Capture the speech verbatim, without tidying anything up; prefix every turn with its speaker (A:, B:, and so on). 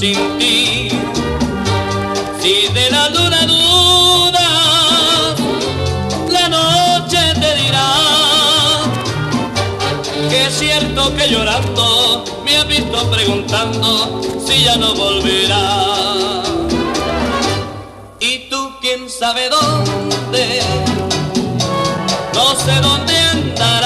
A: sin ti. Si de la luna dudas, la noche te dirá que es cierto que llorando me has visto preguntando si ya no volverá. Y tú quién sabe dónde, no sé dónde andarás.